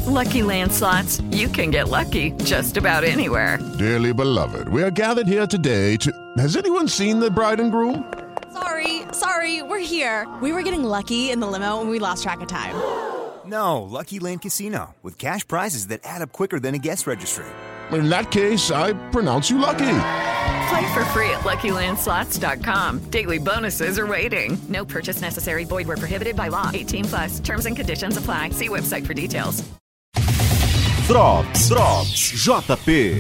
Lucky Land Slots, you can get lucky just about anywhere. Dearly beloved, we are gathered here today to... Has anyone seen the bride and groom? Sorry, we're here. We were getting lucky in the limo and we lost track of time. No, Lucky Land Casino, with cash prizes that add up quicker than a guest registry. In that case, I pronounce you lucky. Play for free at LuckyLandSlots.com. Daily bonuses are waiting. No purchase necessary. Void where prohibited by law. 18+. Terms and conditions apply. See website for details. Drops, JP.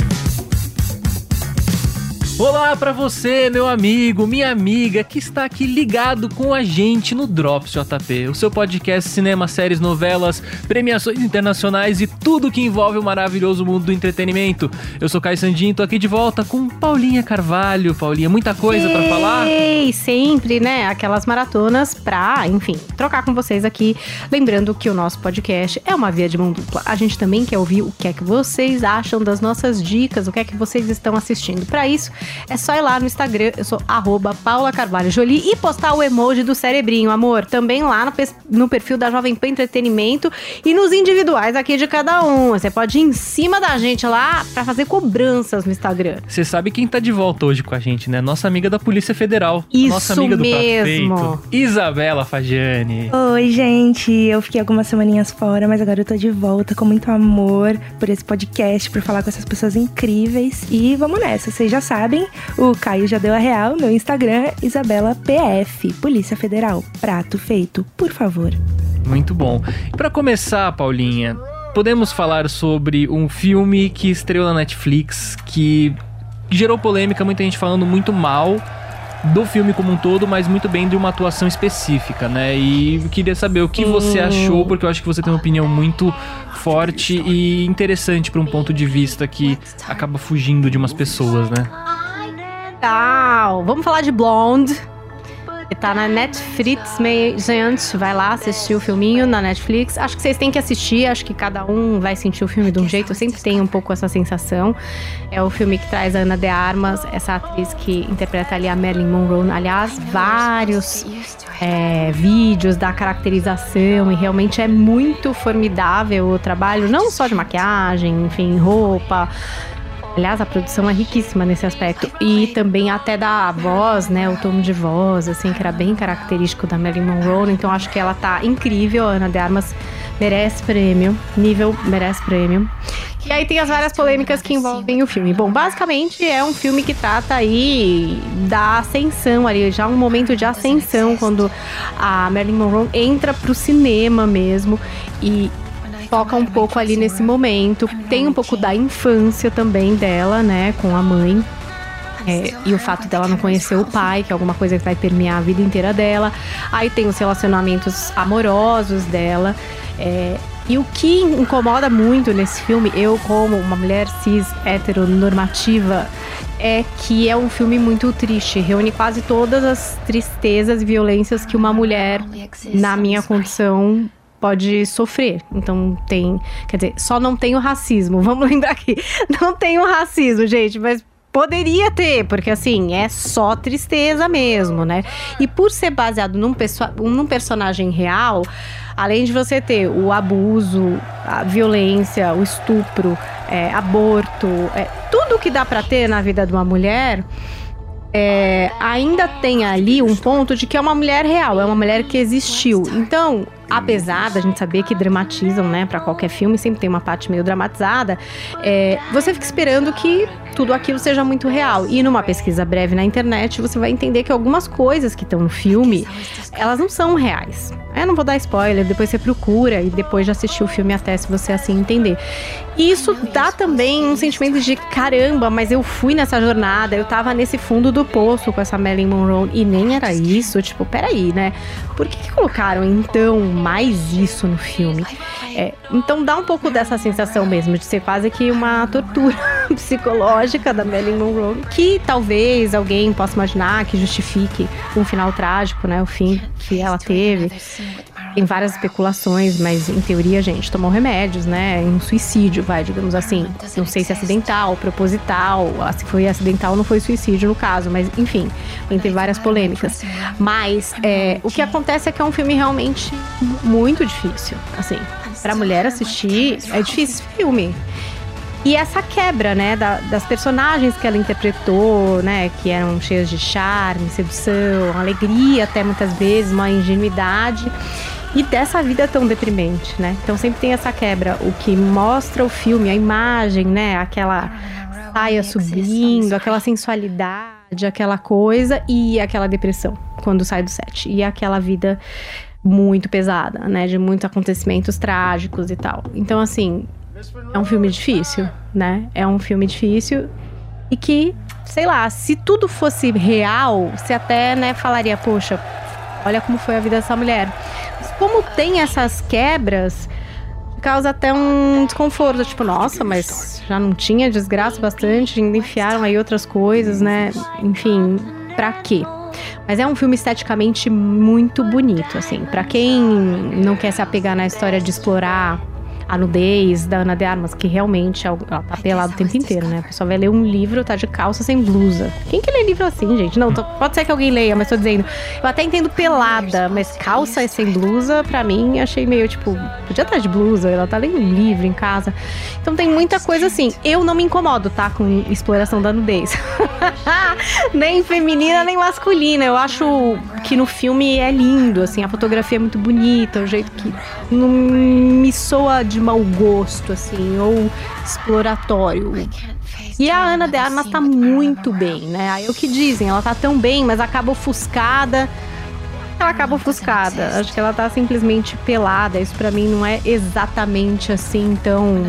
Olá pra você, meu amigo, minha amiga, que está aqui ligado com a gente no Drops JP, o seu podcast cinema, séries, novelas, premiações internacionais e tudo que envolve o maravilhoso mundo do entretenimento. Eu sou Caio Sandin, tô aqui de volta com Paulinha Carvalho. Paulinha, muita coisa pra falar? Sempre, né? Aquelas maratonas pra, enfim, trocar com vocês aqui. Lembrando que o nosso podcast é uma via de mão dupla. A gente também quer ouvir o que é que vocês acham das nossas dicas, o que é que vocês estão assistindo. Pra isso, é só ir lá no Instagram, eu sou @PaulaCarvalhoJolie e postar o emoji do cerebrinho, amor. Também lá no perfil da Jovem Pan Entretenimento e nos individuais aqui de cada um. Você pode ir em cima da gente lá pra fazer cobranças no Instagram. Você sabe quem tá de volta hoje com a gente, né? Nossa amiga da Polícia Federal. Isso nossa amiga do mesmo. Prato Feito, Isabela Fagiani. Oi, gente. Eu fiquei algumas semaninhas fora, mas agora eu tô de volta com muito amor por esse podcast, por falar com essas pessoas incríveis. E vamos nessa, vocês já sabem. O Caio já deu a real, meu Instagram, IsabelaPF, Polícia Federal, prato feito, por favor. Muito bom. E pra começar, Paulinha, podemos falar sobre um filme que estreou na Netflix, que gerou polêmica, muita gente falando muito mal do filme como um todo, mas muito bem de uma atuação específica, né? E eu queria saber o que você achou, porque eu acho que você tem uma opinião muito forte e interessante para um ponto de vista que acaba fugindo de umas pessoas, né? Vamos falar de Blonde, que tá na Netflix, gente, vai lá assistir o filminho na Netflix. Acho que vocês têm que assistir, acho que cada um vai sentir o filme de um jeito. Eu sempre tenho um pouco essa sensação. É o filme que traz a Ana de Armas, essa atriz que interpreta ali a Marilyn Monroe. Aliás, vários vídeos da caracterização, e realmente é muito formidável o trabalho, não só de maquiagem, enfim, roupa. Aliás, a produção é riquíssima nesse aspecto. E também até da voz, né? O tom de voz, assim, que era bem característico da Marilyn Monroe. Então, acho que ela tá incrível. A Ana de Armas merece prêmio. Merece prêmio. E aí tem as várias polêmicas que envolvem o filme. Bom, basicamente é um filme que trata aí da ascensão ali, já um momento de ascensão, quando a Marilyn Monroe entra pro cinema mesmo. E foca um pouco ali nesse momento. Tem um pouco da infância também dela, né, com a mãe. E o fato dela não conhecer o pai, que é alguma coisa que vai permear a vida inteira dela. Aí tem os relacionamentos amorosos dela. E o que incomoda muito nesse filme, eu como uma mulher cis, heteronormativa, é que é um filme muito triste. Reúne quase todas as tristezas e violências que uma mulher, na minha condição, pode sofrer. Então só não tem o racismo. Vamos lembrar aqui, não tem o racismo, gente, mas poderia ter, porque assim, é só tristeza mesmo, né? E por ser baseado num personagem real, além de você ter o abuso, a violência, o estupro, aborto, tudo que dá pra ter na vida de uma mulher, ainda tem ali um ponto de que é uma mulher real, é uma mulher que existiu. Então, apesar da gente saber que dramatizam, né, pra qualquer filme, sempre tem uma parte meio dramatizada, você fica esperando que tudo aquilo seja muito real. E numa pesquisa breve na internet, você vai entender que algumas coisas que estão no filme, elas não são reais. Eu não vou dar spoiler, depois você procura e depois de assistir o filme até, se você assim entender. E isso dá também um sentimento de caramba, mas eu fui nessa jornada, eu tava nesse fundo do poço com essa Marilyn Monroe e nem era isso, tipo, peraí, né? Por que colocaram então mais isso no filme? Então dá um pouco dessa sensação mesmo de ser quase que uma tortura psicológica da Marilyn Monroe, que talvez alguém possa imaginar que justifique um final trágico, né? O fim que ela teve. Tem várias especulações, mas em teoria, gente, tomou remédios, né? Um suicídio, digamos assim. Não sei se acidental, proposital. Se foi acidental, não foi suicídio no caso, mas enfim, entre várias polêmicas. Mas o que acontece é que é um filme realmente muito difícil, assim. pra mulher assistir, é difícil esse filme. E essa quebra, né, das personagens que ela interpretou, né, que eram cheias de charme, sedução, alegria até muitas vezes, uma ingenuidade, e dessa vida tão deprimente, né? Então sempre tem essa quebra, o que mostra o filme, a imagem, né, aquela saia subindo, aquela sensualidade, aquela coisa, e aquela depressão quando sai do set, e aquela vida muito pesada, né, de muitos acontecimentos trágicos e tal. Então, assim, é um filme difícil, né? É um filme difícil e que, sei lá, se tudo fosse real, você até, né, falaria, poxa, olha como foi a vida dessa mulher. Mas como tem essas quebras, causa até um desconforto, tipo, nossa, mas já não tinha desgraça bastante, ainda enfiaram aí outras coisas, né? Enfim, pra quê? Mas é um filme esteticamente muito bonito, assim. Pra quem não quer se apegar na história de explorar a nudez da Ana de Armas, que realmente ela tá pelada o tempo inteiro, né? A pessoa vai ler um livro, tá de calça sem blusa. Quem que lê livro assim, gente? Não, pode ser que alguém leia, mas tô dizendo, eu até entendo pelada, mas calça sem blusa, pra mim, achei meio, tipo, podia estar de blusa, ela tá lendo um livro em casa. Então tem muita coisa assim. Eu não me incomodo, tá? Com exploração da nudez. Nem feminina, nem masculina. Eu acho que no filme é lindo, assim, a fotografia é muito bonita, o jeito que não me soa de mau gosto, assim, ou exploratório. E a Ana de Armas tá muito bem, né? Aí é o que dizem, ela tá tão bem, mas acaba ofuscada. Ela acaba ofuscada. Acho que ela tá simplesmente pelada. Isso pra mim não é exatamente assim tão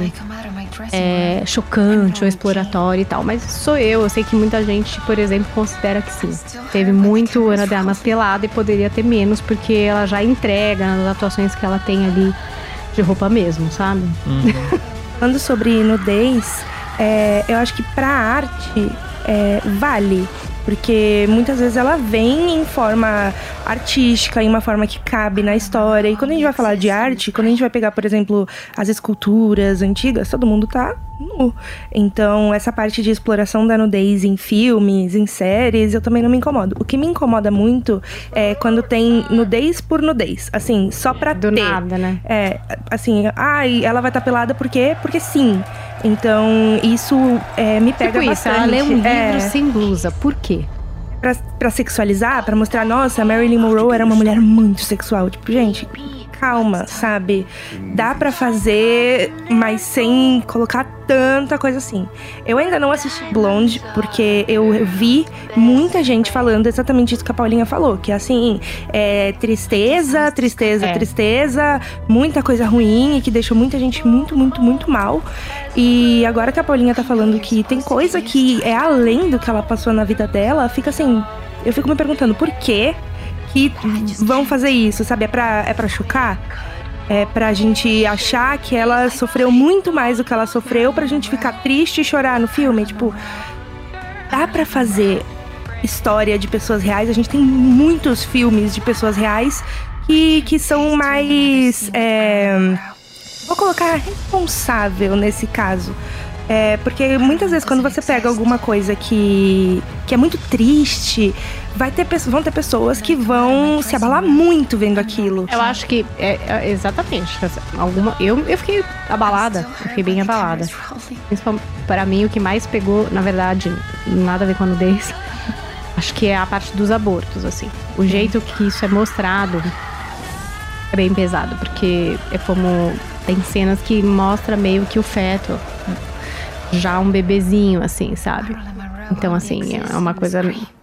chocante ou exploratório e tal. Mas sou eu sei que muita gente, por exemplo, considera que sim. Teve muito Ana de Armas pelada e poderia ter menos, porque ela já entrega nas atuações que ela tem ali de roupa mesmo, sabe? Falando sobre nudez, eu acho que pra arte vale, porque muitas vezes ela vem em forma artística, em uma forma que cabe na história. E quando a gente vai falar de arte, quando a gente vai pegar, por exemplo, as esculturas antigas, todo mundo tá nu. Então, essa parte de exploração da nudez em filmes, em séries, eu também não me incomodo. O que me incomoda muito é quando tem nudez por nudez. Assim, só pra do ter. nada, né? Assim, ela vai estar pelada por quê? Porque sim. Então, isso me pega tipo bastante. Ela lê um livro sem blusa. Por quê? Pra sexualizar, pra mostrar, nossa, a Marilyn Monroe era uma mulher muito sexual. Tipo, gente, calma, sabe? Dá pra fazer, mas sem colocar tanta coisa assim. Eu ainda não assisti Blonde, porque eu vi muita gente falando exatamente isso que a Paulinha falou, que assim, tristeza, muita coisa ruim e que deixou muita gente muito, muito, muito mal. E agora que a Paulinha tá falando que tem coisa que é além do que ela passou na vida dela, fica assim, eu fico me perguntando por quê que vão fazer isso, sabe? É pra chocar? É pra gente achar que ela sofreu muito mais do que ela sofreu, pra gente ficar triste e chorar no filme. Tipo, dá pra fazer história de pessoas reais. A gente tem muitos filmes de pessoas reais que são mais... vou colocar responsável nesse caso. Porque muitas vezes quando você pega alguma coisa que é muito triste, vão ter pessoas que vão se abalar muito vendo aquilo. Eu acho que exatamente. Eu fiquei abalada, eu fiquei bem abalada. Principalmente para mim, o que mais pegou, na verdade, nada a ver com a nudez, acho que é a parte dos abortos, assim. O jeito que isso é mostrado é bem pesado, porque é como tem cenas que mostra meio que o feto, já um bebezinho, assim, sabe? Então, assim, é uma coisa...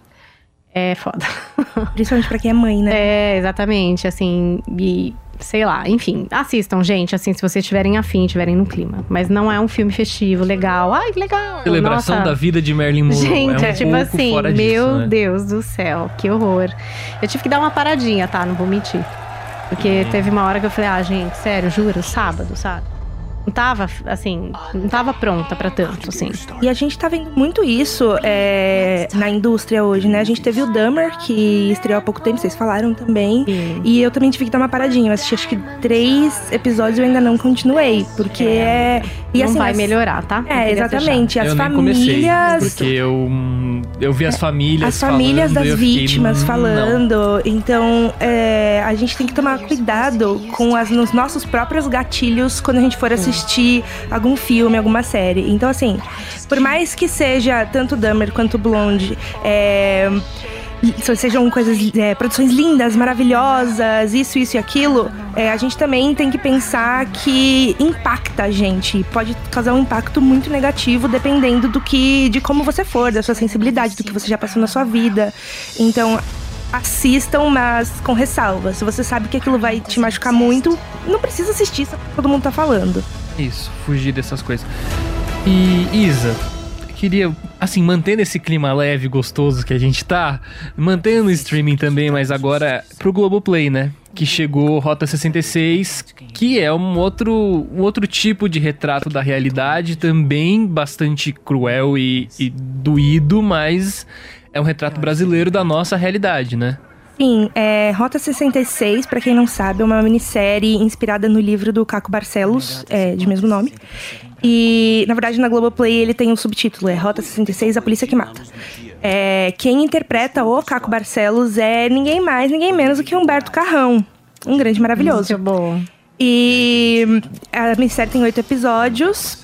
É foda. Principalmente pra quem é mãe, né? Exatamente, assim, e sei lá, enfim, assistam, gente, assim, se vocês estiverem afim, estiverem no clima. Mas não é um filme festivo, legal. Ai, que legal! Celebração da vida de Marilyn Monroe. Gente, é um tipo pouco assim, fora disso, meu né? Deus do céu, que horror. Eu tive que dar uma paradinha, tá? Não vou mentir. Porque teve uma hora que eu falei, gente, sério, juro, sábado, sabe? não tava, assim, não tava pronta pra tanto, assim. E a gente tá vendo muito isso na indústria hoje, né? A gente teve o Dahmer, que estreou há pouco tempo, vocês falaram também. Sim. E eu também tive que dar uma paradinha. Eu assisti acho que 3 episódios e eu ainda não continuei. Porque E, não assim, vai melhorar, tá? Exatamente. As eu famílias... nem comecei, porque eu vi as famílias As famílias falando, das vítimas falando. Então, a gente tem que tomar cuidado com nos nossos próprios gatilhos quando a gente for assistir algum filme, alguma série. Então, assim, por mais que seja tanto Dahmer quanto Blonde, sejam coisas, produções lindas, maravilhosas, isso e aquilo, a gente também tem que pensar que impacta a gente. Pode causar um impacto muito negativo dependendo de como você for, da sua sensibilidade, do que você já passou na sua vida. Então, assistam, mas com ressalva. Se você sabe que aquilo vai te machucar muito, não precisa assistir, só que todo mundo tá falando. Isso, fugir dessas coisas. E Isa, queria, assim, mantendo esse clima leve, gostoso que a gente tá, mantendo o streaming também, mas agora pro Globoplay, né? Que chegou Rota 66, que é um outro tipo de retrato da realidade, também bastante cruel e doído, mas é um retrato brasileiro da nossa realidade, né? Sim, Rota 66, pra quem não sabe, é uma minissérie inspirada no livro do Caco Barcelos, de mesmo nome. E, na verdade, na Globoplay ele tem um subtítulo, Rota 66, A Polícia que Mata. Quem interpreta o Caco Barcelos é ninguém mais, ninguém menos do que Humberto Carrão. Um grande maravilhoso. Muito bom. E a minissérie tem 8 episódios.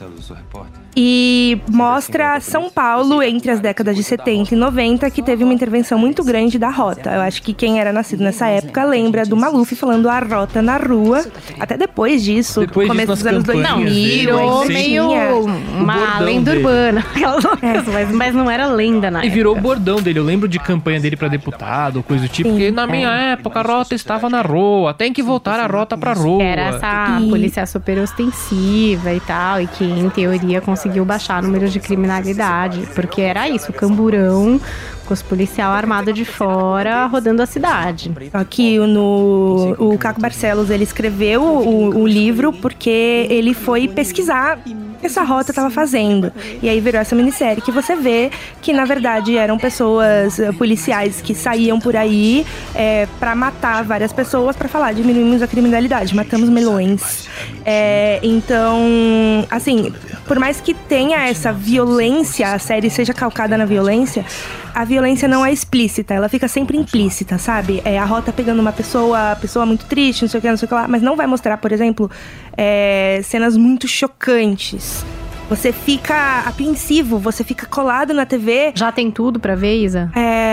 E mostra São Paulo entre as décadas de 70 e 90, que teve uma intervenção muito grande da Rota. Eu acho que quem era nascido nessa época lembra do Maluf falando a Rota na rua. Até depois disso, começo dos anos 2000. Não, virou meio uma lenda urbana. Mas não era lenda na época. E virou o bordão dele. Eu lembro de campanha dele pra deputado, coisa do tipo. Sim, porque na minha época a Rota estava na rua. Tem que voltar a Rota pra rua. Era essa polícia super ostensiva e tal. E que, em teoria, conseguiu baixar o número de criminalidade, porque era isso, o camburão com os policiais armados de fora rodando a cidade. Aqui o Caco Barcelos, ele escreveu o livro porque ele foi pesquisar o que essa Rota estava fazendo. E aí virou essa minissérie que você vê que, na verdade, eram pessoas, policiais que saíam por aí para matar várias pessoas, para falar, diminuímos a criminalidade, matamos melões. Então, assim, por mais que tenha essa violência, a série seja calcada na violência, a violência não é explícita, ela fica sempre implícita, sabe? A Rota pegando uma pessoa muito triste, não sei o que lá, mas não vai mostrar, por exemplo, cenas muito chocantes. Você fica apreensivo, você fica colado na TV. Já tem tudo pra ver, Isa?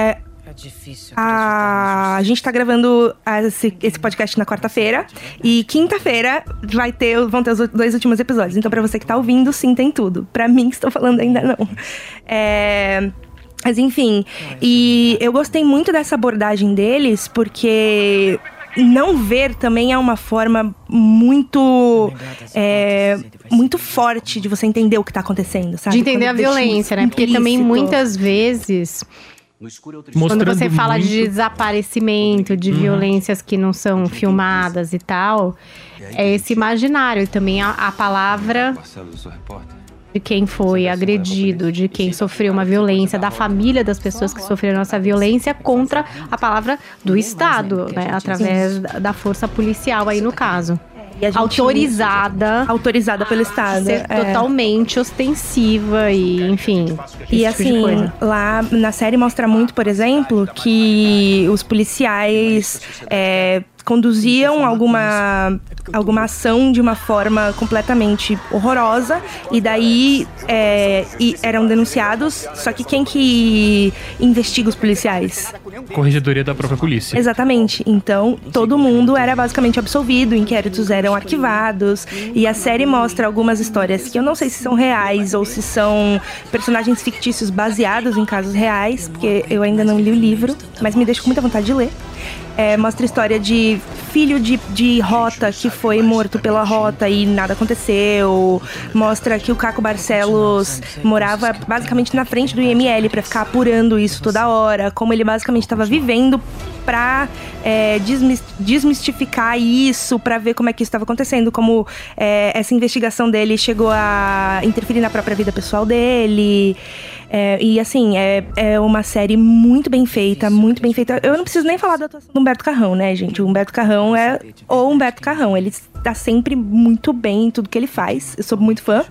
A gente tá gravando esse podcast na quarta-feira. E quinta-feira vão ter os 2 últimos episódios. Então, pra você que tá ouvindo, sim, tem tudo. Pra mim, que estou falando, ainda não. Mas enfim, e eu gostei muito dessa abordagem deles, porque não ver também é uma forma muito forte de você entender o que tá acontecendo, sabe? De entender a violência, né? Porque também muitas vezes, quando você fala de desaparecimento, de violências que não são filmadas e tal, é esse imaginário. E também a palavra de quem foi agredido, de quem sofreu uma violência, da família das pessoas que sofreram essa violência, contra a palavra do Estado, né? Através da força policial aí no caso. Autorizada pelo Estado. Ser totalmente ostensiva e, enfim. E assim, lá na série mostra muito, por exemplo, que os policiais conduziam alguma ação de uma forma completamente horrorosa, e daí eram denunciados, só que quem que investiga os policiais? Corregedoria da própria polícia. Exatamente. Então, todo mundo era basicamente absolvido, inquéritos eram arquivados, e a série mostra algumas histórias que eu não sei se são reais ou se são personagens fictícios baseados em casos reais, porque eu ainda não li o livro, mas me deixa com muita vontade de ler. Mostra a história de filho de Rota que foi morto pela Rota e nada aconteceu. Mostra que o Caco Barcelos morava basicamente na frente do IML pra ficar apurando isso toda hora. Como ele basicamente estava vivendo pra desmistificar isso, pra ver como é que isso estava acontecendo, como essa investigação dele chegou a interferir na própria vida pessoal dele. E assim, é uma série muito bem feita, muito bem feita. Eu não preciso nem falar da atuação do Humberto Carrão, né, gente? O Humberto Carrão é o Humberto Carrão. Ele tá sempre muito bem em tudo que ele faz. Eu sou muito fã.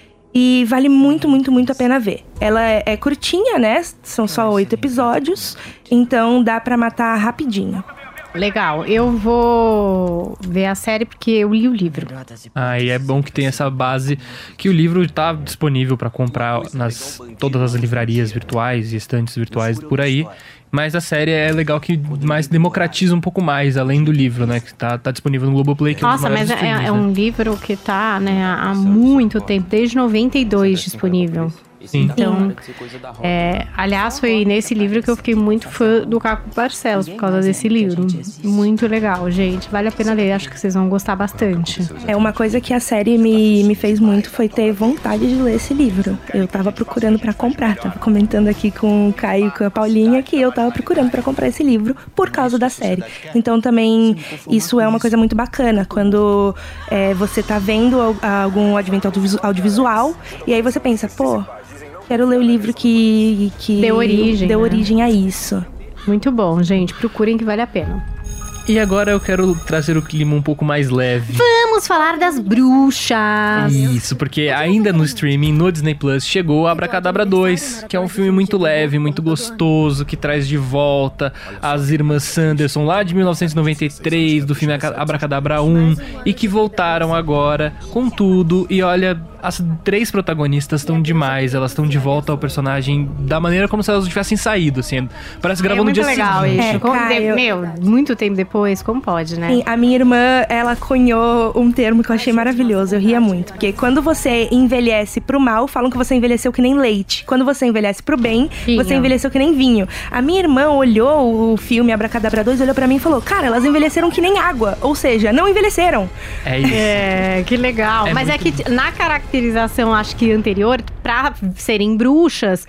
E vale muito, muito, muito a pena ver. Ela é curtinha, né? São só 8 episódios. Então dá pra matar rapidinho. Legal, eu vou ver a série porque eu li o livro. E é bom que tem essa base, que o livro tá disponível para comprar todas as livrarias virtuais e estantes virtuais por aí. Mas a série é legal que mais democratiza um pouco mais, além do livro, né? Que tá disponível no Globoplay. Que Nossa, mas é um livro que tá, né, há muito tempo, desde 92 disponível. Sim. Então, aliás, foi nesse livro que eu fiquei muito fã do Caco Barcelos, por causa desse livro. Muito legal, gente. Vale a pena ler, acho que vocês vão gostar bastante. Uma coisa que a série me fez muito foi ter vontade de ler esse livro. Eu tava procurando pra comprar, tava comentando aqui com o Caio e com a Paulinha que eu tava procurando pra comprar esse livro por causa da série. Então também isso é uma coisa muito bacana, quando você tá vendo algum advento audiovisual e aí você pensa, pô, quero ler o livro que deu origem a isso. Muito bom, gente. Procurem que vale a pena. E agora eu quero trazer o clima um pouco mais leve. Vamos falar das bruxas. Isso, porque ainda no streaming, no Disney Plus, chegou Abracadabra 2, que é um filme muito leve, muito gostoso, que traz de volta as irmãs Sanderson lá de 1993, do filme Abracadabra 1, e que voltaram agora com tudo. E olha, as 3 protagonistas estão demais, elas estão de volta ao personagem da maneira como se elas tivessem saído, assim. Parece que gravou no dia seguinte. Legal isso. Muito tempo depois, como pode, né? Sim, a minha irmã, ela cunhou um termo que eu achei maravilhoso, eu ria muito. Porque quando você envelhece pro mal, falam que você envelheceu que nem leite. Quando você envelhece pro bem, você envelheceu que nem vinho. A minha irmã olhou o filme Abracadabra 2, olhou pra mim e falou, cara, elas envelheceram que nem água. Ou seja, não envelheceram. É isso. Que legal. Mas é que na caracterização, acho que anterior, pra serem bruxas,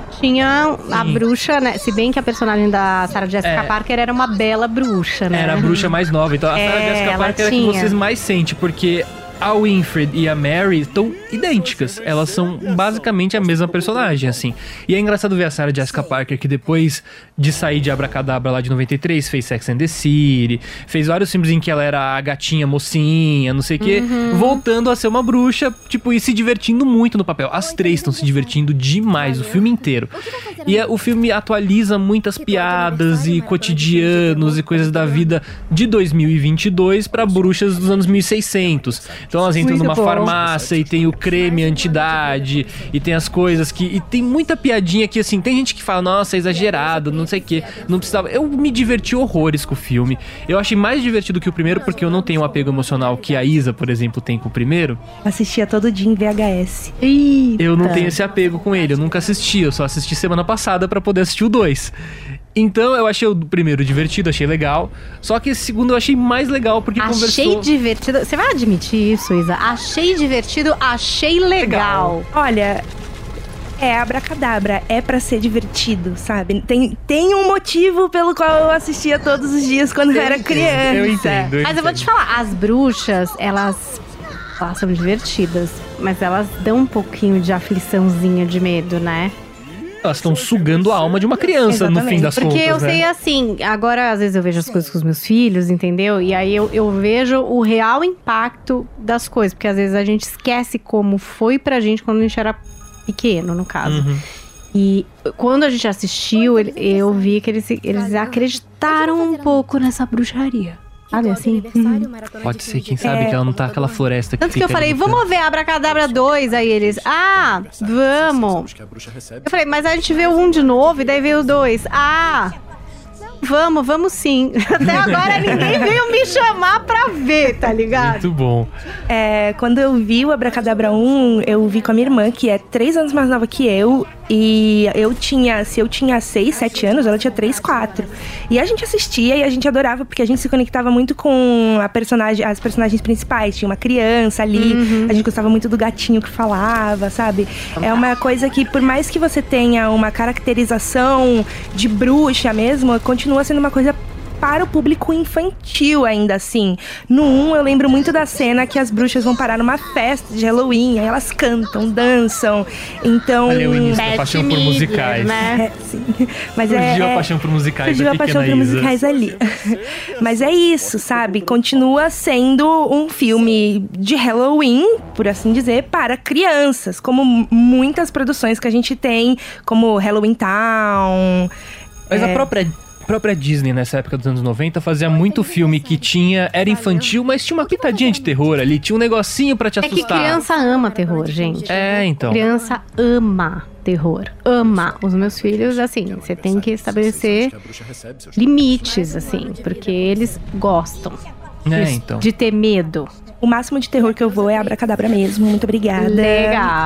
tinha a bruxa, né? Se bem que a personagem da Sarah Jessica Parker era uma bela bruxa, né? Era a bruxa mais nova. Então a Sarah Jessica Parker é a que vocês mais sentem, porque a Winifred e a Mary estão idênticas. Elas são basicamente a mesma personagem, assim. E é engraçado ver a Sarah Jessica Parker, que depois de sair de Abracadabra lá de 93, fez Sex and the City, fez vários filmes em que ela era a gatinha mocinha, não sei o quê, voltando a ser uma bruxa, tipo, e se divertindo muito no papel. As 3 estão se divertindo demais o filme inteiro. E o filme atualiza muitas piadas e cotidianos e coisas da vida de 2022 para bruxas dos anos 1600. Então elas entram numa farmácia e tem o creme anti-idade e tem as coisas que... E tem muita piadinha que, assim, tem gente que fala, nossa, é exagerado, não sei o que, não precisava... Eu me diverti horrores com o filme. Eu achei mais divertido que o primeiro porque eu não tenho um apego emocional que a Isa, por exemplo, tem com o primeiro. Assistia todo dia em VHS. Eita. Eu não tenho esse apego com ele, eu nunca assisti, eu só assisti semana passada pra poder assistir o 2. Então eu achei o primeiro divertido, achei legal. Só que esse segundo eu achei mais legal porque conversou... Achei divertido. Você vai admitir isso, Isa? Achei divertido, achei legal. Olha, Abracadabra é pra ser divertido, sabe? Tem um motivo pelo qual eu assistia todos os dias quando eu era criança. Eu entendo. Mas eu vou te falar, as bruxas, elas são divertidas, mas elas dão um pouquinho de afliçãozinha, de medo, né? Elas estão sugando a alma de uma criança. Exatamente. No fim das contas, porque eu sei assim, agora às vezes eu vejo as coisas com os meus filhos, entendeu? E aí eu vejo o real impacto das coisas, porque às vezes a gente esquece como foi pra gente quando a gente era pequeno, no caso. E quando a gente assistiu, eu vi que eles acreditaram um pouco nessa bruxaria. Sabe assim? Pode ser, quem sabe que ela não tá aquela floresta que tanto que eu falei, vamos ver Abracadabra 2. Aí eles, vamos. Eu falei, mas a gente vê o 1 de novo e daí veio o 2. Vamos sim. Até agora ninguém veio me chamar pra ver, tá ligado? Muito bom. Quando eu vi o Abracadabra 1, eu vi com a minha irmã, que é 3 anos mais nova que eu. E se eu tinha 6, 7 anos, ela tinha 3, 4. E a gente assistia e a gente adorava, porque a gente se conectava muito com as personagens principais. Tinha uma criança ali, a gente gostava muito do gatinho que falava, sabe? É uma coisa que, por mais que você tenha uma caracterização de bruxa mesmo, continua sendo uma coisa para o público infantil ainda assim. No 1, eu lembro muito da cena que as bruxas vão parar numa festa de Halloween, aí elas cantam, dançam, então... Ali é o início da paixão por musicais. Né? Sim. Mas surgiu a paixão por musicais. Surgiu a paixão por musicais ali. Mas é isso, sabe? Continua sendo um filme de Halloween, por assim dizer, para crianças, como muitas produções que a gente tem, como Halloween Town. Mas a própria Disney, nessa época dos anos 90, fazia muito filme que era infantil, mas tinha uma pitadinha de terror ali, tinha um negocinho pra te assustar. É que criança ama terror, gente. Então. Criança ama terror. Ama. Os meus filhos, assim, você tem que estabelecer limites, assim, porque eles gostam então. de ter medo. O máximo de terror que eu vou é Abracadabra mesmo. Muito obrigada. Legal.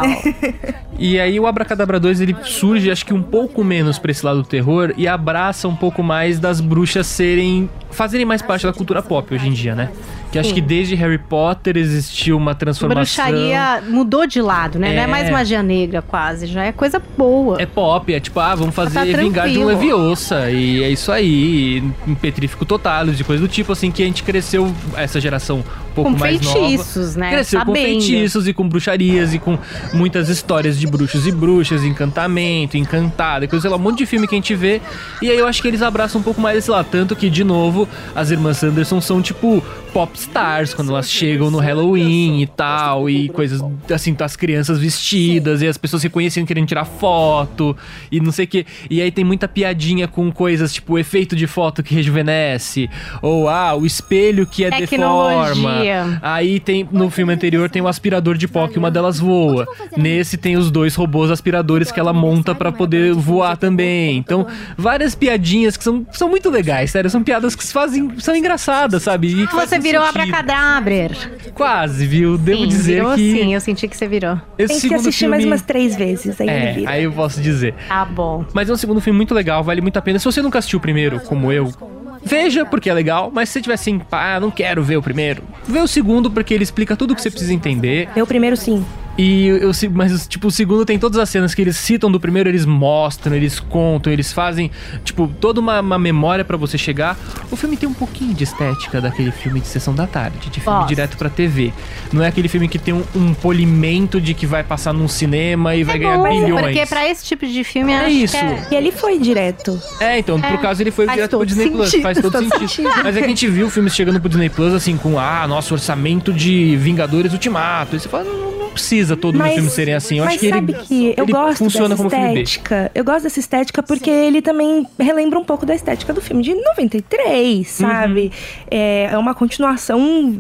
E aí o Abracadabra 2, ele surge, acho que um pouco menos pra esse lado do terror e abraça um pouco mais das bruxas fazerem mais parte da cultura pop hoje em dia, né? Que acho que desde Harry Potter existiu uma transformação. Bruxaria mudou de lado, né? Não é mais magia negra quase, já é coisa boa. É pop, é tipo, vamos fazer tá Vingar de um Leviosa. E é isso aí, Petrífico Totalis, de coisa do tipo, assim, que a gente cresceu, essa geração um pouco com mais nova. Com feitiços, né? Cresceu com feitiços e com bruxarias e com muitas histórias de bruxos e bruxas, encantamento, encantada, coisa, sei lá, um monte de filme que a gente vê. E aí eu acho que eles abraçam um pouco mais esse lado, tanto que, de novo, as irmãs Sanderson são tipo pop stars quando elas chegam no Halloween e tal, e coisas assim, as crianças vestidas e as pessoas se conhecendo, querendo tirar foto e não sei o que. E aí tem muita piadinha com coisas tipo o efeito de foto que rejuvenesce, ou o espelho que deforma. Aí tem, no filme anterior tem o aspirador de pó que uma delas voa. Nesse tem os 2 robôs aspiradores que ela monta pra poder voar também. Então, várias piadinhas que são muito legais, sério. São piadas que são engraçadas, sabe? E você virou Abracadabra. Quase, viu? Devo dizer virou, que... Sim, eu senti que você virou. Tem que assistir mais umas 3 vezes, aí ele vira. Aí eu posso dizer. Tá bom. Mas é um segundo filme muito legal, vale muito a pena. Se você nunca assistiu o primeiro, como eu, veja, porque é legal. Mas se você tiver assim, não quero ver o primeiro, vê o segundo, porque ele explica tudo o que você precisa entender. Vê o primeiro, sim. Mas, tipo, o segundo tem todas as cenas que eles citam do primeiro, eles mostram, eles contam, eles fazem, tipo, toda uma memória pra você chegar. O filme tem um pouquinho de estética daquele filme de sessão da tarde, de filme direto pra TV. Não é aquele filme que tem um polimento de que vai passar num cinema e vai ganhar bilhões. Porque pra esse tipo de filme, acho isso. E ele foi direto. Então, por caso ele foi direto pro Disney Plus. Faz todo sentido. Mas é que a gente viu filmes chegando pro Disney Plus, assim, com, nosso orçamento de Vingadores Ultimato. E você fala, não precisa todos os filmes serem assim. Eu acho que eu gosto funciona dessa como estética. Eu gosto dessa estética porque ele também relembra um pouco da estética do filme de 93, sabe? É uma continuação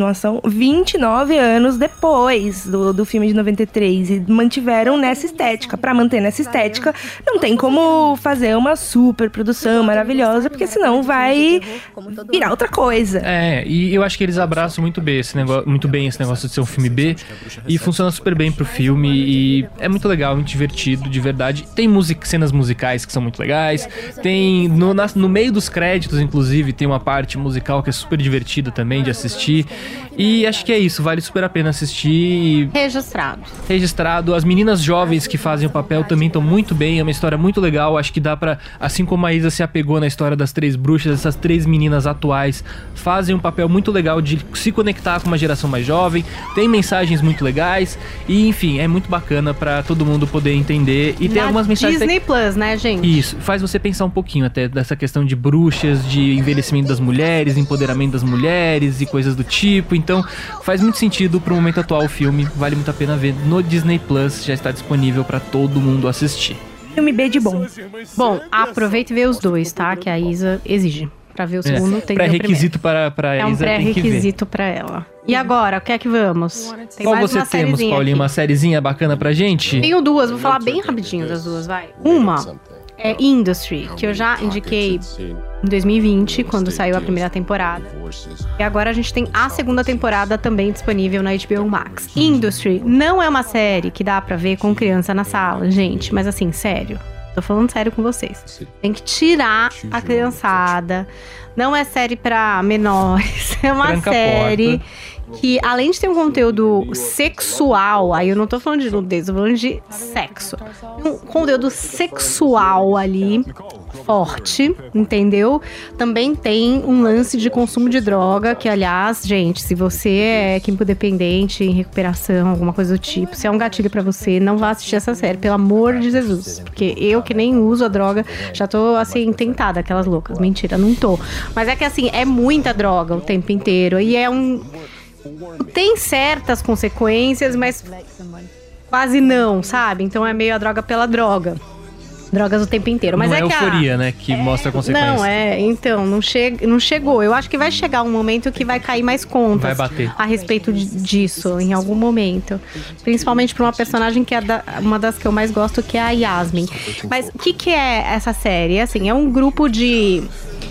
29 anos depois do filme de 93 e mantiveram nessa estética. Pra manter nessa estética, não tem como fazer uma super produção maravilhosa, porque senão vai virar outra coisa. E eu acho que eles abraçam muito bem esse negócio de ser um filme B e funciona super bem pro filme e é muito legal, muito divertido, de verdade. Tem cenas musicais que são muito legais, tem no meio dos créditos, inclusive, tem uma parte musical que é super divertida também de assistir e acho que é isso, vale super a pena assistir. Registrado. As meninas jovens que fazem o papel também estão muito bem, é uma história muito legal, acho que dá pra, assim como a Isa se apegou na história das 3 bruxas, essas 3 meninas atuais fazem um papel muito legal de se conectar com uma geração mais jovem, tem mensagens muito legais e, enfim, é muito bacana pra todo mundo poder entender e tem algumas mensagens... Disney Plus, né, gente? Isso, faz você pensar um pouquinho até dessa questão de bruxas, de envelhecimento das mulheres, empoderamento das mulheres e coisas do tipo, então faz muito sentido pro momento atual o filme, vale muito a pena ver no Disney Plus, já está disponível pra todo mundo assistir. Filme B de bom. Bom, aproveita e vê os 2, tá? Que a Isa exige. Pra ver o segundo, tem que ver o primeiro. Pré-requisito para a Isa, é um pré-requisito pra ela. E agora, o que é que vamos? Tem Qual mais você uma temos, Paulinha? aqui. Uma sériezinha bacana pra gente? Tenho 2, vou falar bem rapidinho das 2, vai. Uma é Industry, que eu já indiquei em 2020, quando saiu a primeira temporada. E agora a gente tem a segunda temporada também disponível na HBO Max. Industry não é uma série que dá pra ver com criança na sala, gente, mas assim, sério. Tô falando sério com vocês. Tem que tirar a criançada. Não é série pra menores. É uma série que além de ter um conteúdo sexual, aí eu não tô falando de nudez, eu tô falando de sexo. Um conteúdo sexual ali, forte, entendeu? Também tem um lance de consumo de droga, que aliás, gente, se você é químico dependente, em recuperação, alguma coisa do tipo, se é um gatilho pra você, não vá assistir essa série, pelo amor de Jesus. Porque eu, que nem uso a droga, já tô, assim, tentada, aquelas loucas. Mentira, não tô. Mas é que, assim, é muita droga o tempo inteiro. E é tem certas consequências, mas quase não, sabe? Então é meio a droga pela droga. Drogas o tempo inteiro. Mas não é que euforia, né? Que mostra a consequência. Não, então, não chegou. Eu acho que vai chegar um momento que vai cair mais contas. Vai bater. A respeito disso, em algum momento. Principalmente pra uma personagem que é uma das que eu mais gosto, que é a Yasmin. Mas o que é essa série? Assim, é um grupo de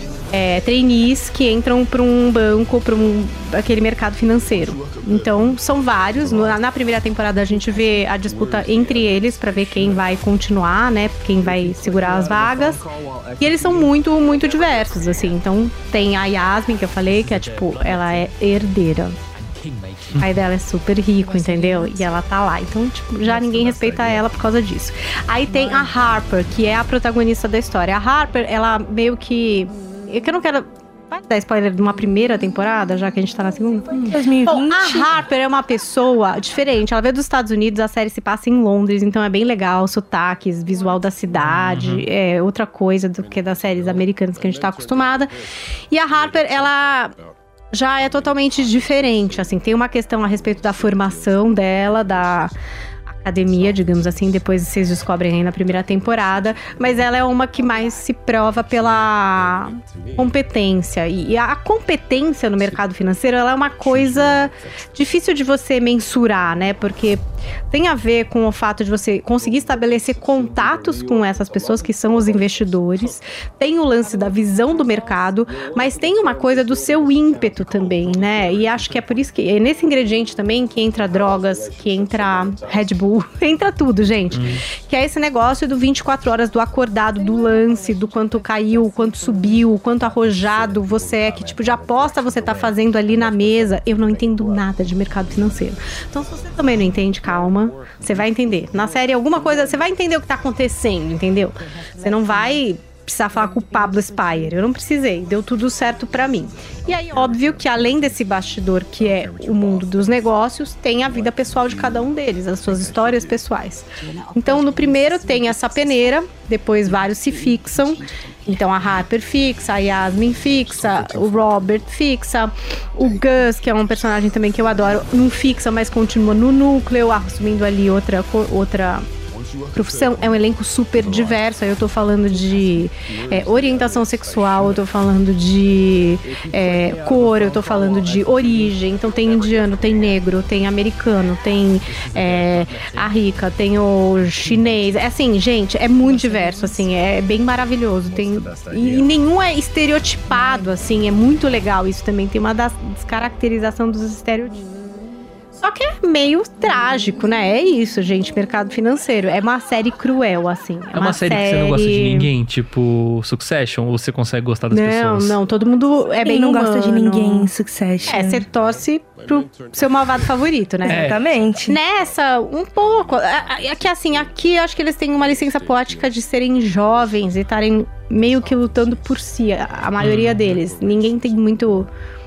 trainees que entram para um banco, para aquele mercado financeiro. Então, são vários. Na primeira temporada, a gente vê a disputa entre eles para ver quem vai continuar, né? Quem vai segurar as vagas. E eles são muito, muito diversos, assim. Então, tem a Yasmin, que eu falei, que é tipo, ela é herdeira. O pai dela é super rico, entendeu? E ela tá lá. Então, tipo, já ninguém respeita ela por causa disso. Aí tem a Harper, que é a protagonista da história. A Harper, ela meio que... Eu não quero... Vai dar spoiler de uma primeira temporada, já que a gente tá na segunda? 2020. Bom, a Harper é uma pessoa diferente. Ela veio dos Estados Unidos, a série se passa em Londres, então é bem legal. Sotaques, visual da cidade, é outra coisa do que das séries americanas que a gente tá acostumada. E a Harper, ela... já é totalmente diferente, assim. Tem uma questão a respeito da formação dela, da academia, digamos assim, depois vocês descobrem aí na primeira temporada, mas ela é uma que mais se prova pela competência, e a competência no mercado financeiro, ela é uma coisa difícil de você mensurar, né, porque tem a ver com o fato de você conseguir estabelecer contatos com essas pessoas que são os investidores, tem o lance da visão do mercado, mas tem uma coisa do seu ímpeto também, né, e acho que é por isso que é nesse ingrediente também que entra drogas, que entra Red Bull, entra tudo, gente. Que é esse negócio do 24 horas, do acordado, do lance, do quanto caiu, quanto subiu, quanto arrojado você é, que tipo de aposta você tá fazendo ali na mesa. Eu não entendo nada de mercado financeiro. Então, se você também não entende, calma, você vai entender. Na série, alguma coisa, você vai entender o que tá acontecendo, entendeu? Você não vai precisar falar com o Pablo Spire. Eu não precisei, deu tudo certo pra mim. E aí, óbvio que além desse bastidor que é o mundo dos negócios, tem a vida pessoal de cada um deles, as suas histórias pessoais. Então, no primeiro tem essa peneira, depois vários se fixam. Então a Harper fixa, a Yasmin fixa, o Robert fixa, o Gus, que é um personagem também que eu adoro, não fixa, mas continua no núcleo, assumindo ali outra profissão. É um elenco super diverso. Aí eu tô falando de orientação sexual, eu tô falando de cor, eu tô falando de origem. Então tem indiano, tem negro, tem americano, tem a rica, tem o chinês. É assim, gente, é muito diverso, assim, é bem maravilhoso. E nenhum é estereotipado, assim, é muito legal isso também. Tem uma descaracterização dos estereotipos. Só que é meio trágico, né? É isso, gente, mercado financeiro. É uma série cruel, assim. É uma série que você não gosta de ninguém, tipo Succession? Ou você consegue gostar das pessoas? Não, todo mundo é bem não humano. Gosta de ninguém em Succession. Você torce pro seu malvado favorito, né? Exatamente. Nessa, um pouco. É que assim, aqui eu acho que eles têm uma licença poética de serem jovens e estarem meio que lutando por si. A maioria deles. Ninguém tem muito...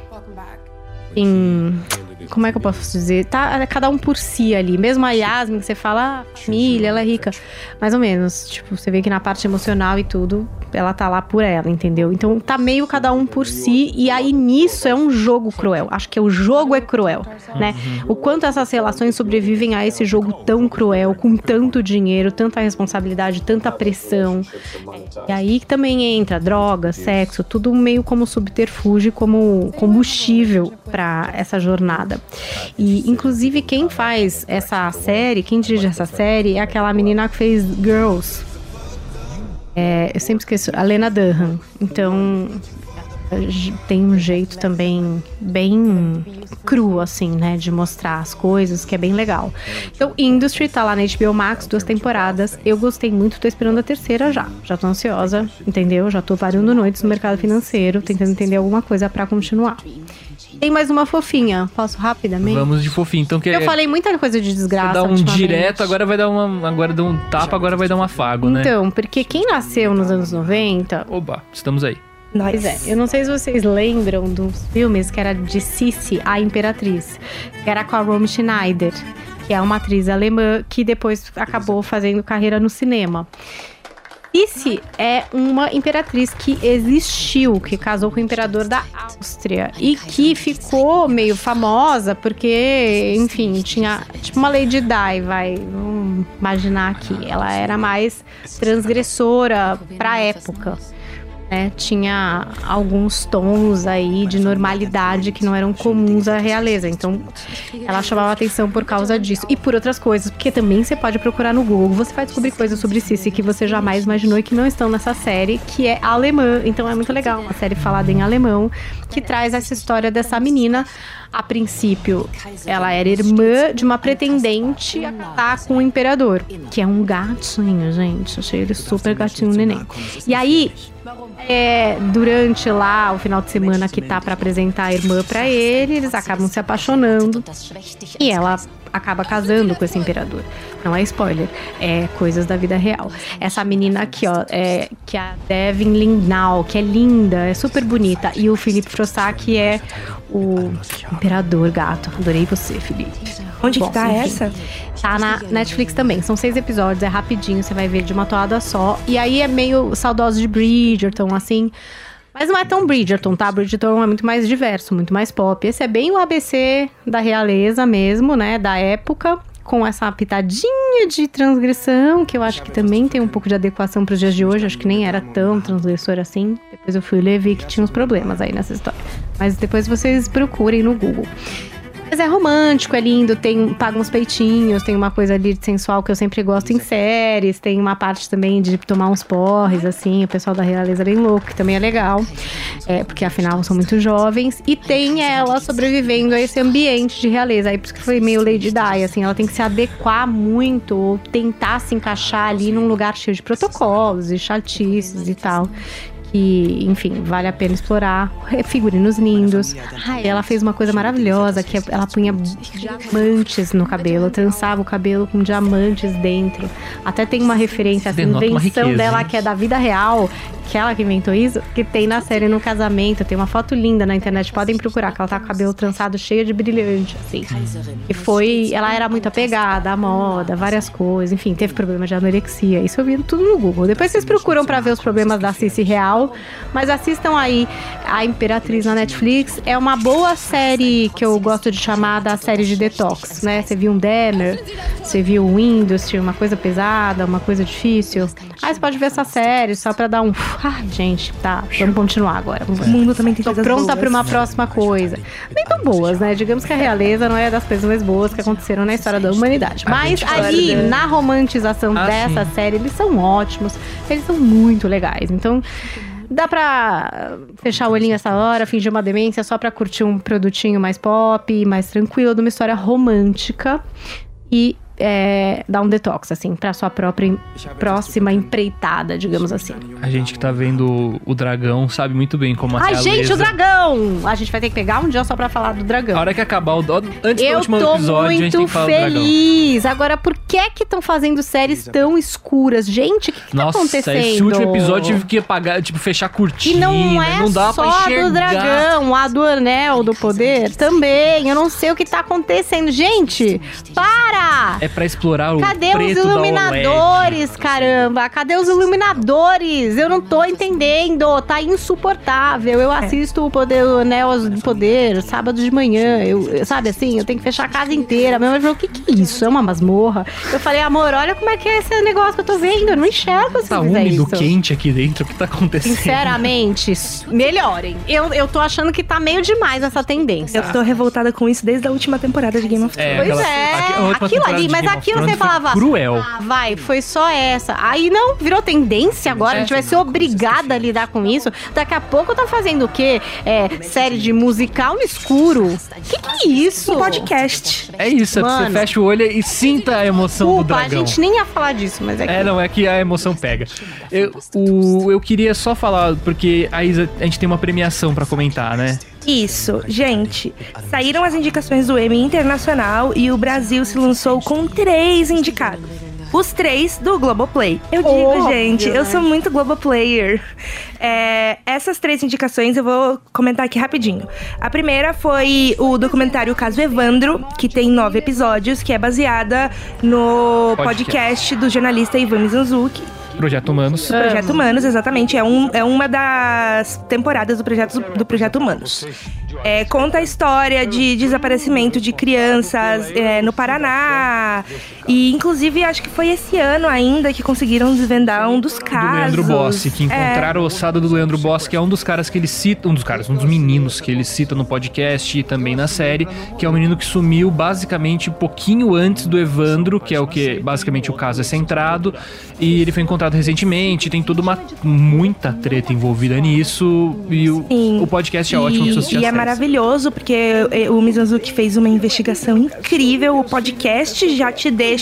Como é que eu posso dizer? Tá cada um por si ali. Mesmo a Yasmin, que você fala, família, ela é rica. Mais ou menos. Tipo, você vê que na parte emocional e tudo, ela tá lá por ela, entendeu? Então tá meio cada um por si. E aí nisso é um jogo cruel. Acho que o jogo é cruel, né? O quanto essas relações sobrevivem a esse jogo tão cruel, com tanto dinheiro, tanta responsabilidade, tanta pressão. E aí que também entra droga, sexo, tudo meio como subterfúgio, como combustível pra essa jornada. E, inclusive, quem faz essa série, quem dirige essa série é aquela menina que fez Girls. Eu sempre esqueço, a Lena Dunham. Então, tem um jeito também bem cru, assim, né, de mostrar as coisas, que é bem legal. Então, Industry tá lá na HBO Max, 2 temporadas. Eu gostei muito, tô esperando a terceira já. Já tô ansiosa, entendeu? Já tô variando noites no mercado financeiro, tentando entender alguma coisa pra continuar. Tem mais uma fofinha. Posso rapidamente? Vamos de fofinho. Então, Eu falei muita coisa de desgraça. Dá um ultimamente. direto, agora vai dar agora dá um tapa, agora vai dar um afago, né? Então, porque quem nasceu nos anos 90... Oba, estamos aí. Pois é, eu não sei se vocês lembram dos filmes que era de Sissi, a Imperatriz, que era com a Romy Schneider, que é uma atriz alemã que depois acabou fazendo carreira no cinema. Sissi é uma imperatriz que existiu, que casou com o imperador da Áustria e que ficou meio famosa porque, enfim, tinha tipo uma Lady Di, vamos imaginar aqui. Ela era mais transgressora pra época. Né, tinha alguns tons aí de normalidade que não eram comuns à realeza. Então, ela chamava atenção por causa disso. E por outras coisas, porque também você pode procurar no Google. Você vai descobrir coisas sobre Sissi que você jamais imaginou e que não estão nessa série, que é alemã. Então, é muito legal. Uma série falada em alemão, que traz essa história dessa menina. A princípio, ela era irmã de uma pretendente a casar com o imperador, que é um gatinho, gente. Achei ele super gatinho, neném. E aí, durante lá o final de semana que tá pra apresentar a irmã pra ele, eles acabam se apaixonando e ela acaba casando com esse imperador. Não é spoiler, é coisas da vida real. Essa menina aqui, ó, que é a Devin Lindau, que é linda, é super bonita. E o Felipe Frossac, que é o imperador gato. Adorei você, Felipe. Onde que tá essa? Tá na Netflix também. São 6 episódios, é rapidinho, você vai ver de uma toada só. E aí é meio saudoso de Bridgerton, assim. Mas não é tão Bridgerton, tá? Bridgerton é muito mais diverso, muito mais pop. Esse é bem o ABC da realeza mesmo, né? Da época, com essa pitadinha de transgressão, que eu acho que também tem um pouco de adequação para os dias de hoje. Acho que nem era tão transgressor assim. Depois eu fui ler e vi que tinha uns problemas aí nessa história. Mas depois vocês procurem no Google. Mas é romântico, é lindo, paga uns peitinhos, tem uma coisa ali de sensual que eu sempre gosto em séries, tem uma parte também de tomar uns porres, assim, o pessoal da realeza é bem louco, que também é legal, porque afinal são muito jovens, e tem ela sobrevivendo a esse ambiente de realeza, aí por isso que foi meio Lady Di, assim, ela tem que se adequar muito, ou tentar se encaixar ali num lugar cheio de protocolos e chatices e tal. E, enfim, vale a pena explorar. Figurinos lindos. Ela fez uma coisa maravilhosa, que ela punha diamantes no cabelo, trançava o cabelo com diamantes dentro. Até tem uma referência, essa invenção dela, que é da vida real, que ela que inventou isso, que tem na série No Casamento. Tem uma foto linda na internet, podem procurar, que ela tá com o cabelo trançado cheio de brilhante, assim. E ela era muito apegada à moda, várias coisas, enfim, teve problema de anorexia. Isso eu vi tudo no Google. Depois vocês procuram pra ver os problemas da Sissi real, mas assistam aí A Imperatriz na Netflix. É uma boa série que eu gosto de chamar da série de detox, né? Você viu um Dahmer, você viu um Industry, uma coisa pesada, uma coisa difícil. Aí você pode ver essa série só pra dar um... gente, tá, vamos continuar agora. O mundo também tem coisas boas. Tô pronta pra uma próxima coisa. Nem tão boas, né? Digamos que a realeza não é das coisas mais boas que aconteceram na história da humanidade. Mas ali, na romantização dessa série, eles são ótimos. Eles são muito legais. Então... dá pra fechar o olhinho essa hora, fingir uma demência só pra curtir um produtinho mais pop, mais tranquilo, de uma história romântica e dar um detox, assim, pra sua próxima empreitada, digamos assim. A gente que tá vendo o dragão sabe muito bem como a realeza... gente, o dragão! A gente vai ter que pegar um dia só pra falar do dragão. A hora que acabar antes do último episódio, a gente tem que falar do dragão. Eu tô muito feliz! Agora, por que estão fazendo séries tão escuras? Gente, o que tá acontecendo? Nossa, esse último episódio tive que apagar, tipo, fechar a cortina. E não é não dá só pra enxergar. Do dragão, a do anel do poder também. Eu não sei o que tá acontecendo. Gente, para! É pra explorar o Cadê preto os iluminadores, caramba? Cadê os iluminadores? Eu não tô entendendo. Tá insuportável. Eu assisto o Anel do Poder sábado de manhã. Sabe assim? Eu tenho que fechar a casa inteira. Minha mãe falou, o que é isso? É uma masmorra? Eu falei, amor, olha como é que é esse negócio que eu tô vendo. Eu não enxergo se tá fizer úmido, isso. quente aqui dentro. O que tá acontecendo? Sinceramente, melhorem. Eu tô achando que tá meio demais essa tendência. Eu tô revoltada com isso desde a última temporada de Game of Thrones. Aquilo ali, mas aquilo você falava... cruel. Foi só essa. Aí não, virou tendência agora, a gente vai ser obrigada a lidar com isso. Daqui a pouco tá fazendo o quê? Série de musical no escuro. Que é isso? Um podcast. É isso, você fecha o olho e sinta a emoção do dragão. A gente nem ia falar disso, mas é que... é que a emoção pega. Eu queria só falar, porque a Isa, a gente tem uma premiação pra comentar, né? Isso, gente. Saíram as indicações do Emmy Internacional e o Brasil se lançou com 3 indicados. Os 3 do Globoplay. Eu digo, gente, eu sou muito Globoplayer. Essas 3 indicações eu vou comentar aqui rapidinho. A primeira foi o documentário Caso Evandro, que tem 9 episódios, que é baseada no podcast do jornalista Ivan Mizanzuki. Projeto Humanos. Projeto Humanos, exatamente. É uma das temporadas do Projeto Humanos. Conta a história de desaparecimento de crianças no Paraná. E, inclusive, acho que foi esse ano ainda que conseguiram desvendar um dos casos. Do Leandro Bossi, que encontraram a ossada do Leandro Bossi, que é um dos caras que ele cita, um dos meninos que ele cita no podcast e também na série, que é um menino que sumiu basicamente um pouquinho antes do Evandro, que é o que basicamente o caso é centrado, e ele foi encontrado recentemente, tem toda muita treta envolvida nisso, e o podcast é ótimo pra você assistir. E é maravilhoso, porque o Mizanzuki fez uma investigação incrível, o podcast já te deixa